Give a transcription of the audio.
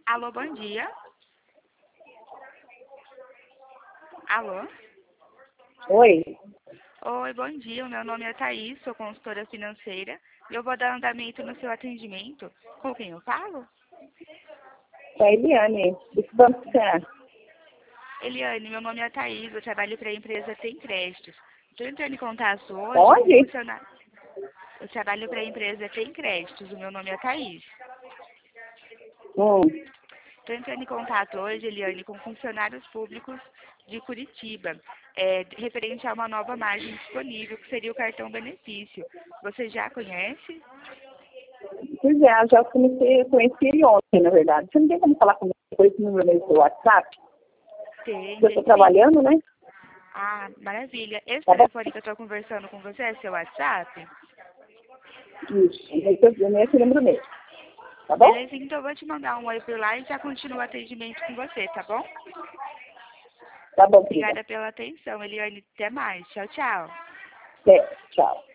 Alô, bom dia. Alô? Oi, Oi, bom dia. O meu nome é Thaís, sou consultora financeira e eu vou dar andamento no seu atendimento. Com quem eu falo? é a Eliane, do Banco do Ceará. Eliane, meu nome é Thaís, eu trabalho para a empresa Tem Créditos. Estou entrando em contato hoje com um Onde? funcionário. Eu trabalho para a empresa Tem Créditos, o meu nome é Thaís. Hum. Estou entrando em contato hoje, Eliane, com funcionários públicos de Curitiba, referente a uma nova margem disponível, que seria o cartão benefício. Você já conhece? Pois é, eu já conheci ele ontem, na verdade. Você não tem como falar comigo por esse número no seu WhatsApp? Tem, Eu estou tem sim. trabalhando, né? Ah, maravilha. Esse Tá bom? telefone que eu estou conversando com você é seu WhatsApp? Isso, esse número mesmo. Tá bom? Beleza, então eu vou te mandar um oi por lá e já continuo o atendimento com você, tá bom? Tá bom, querida. Obrigada pela atenção, Eliane. Até mais. Tchau, tchau. É, tchau.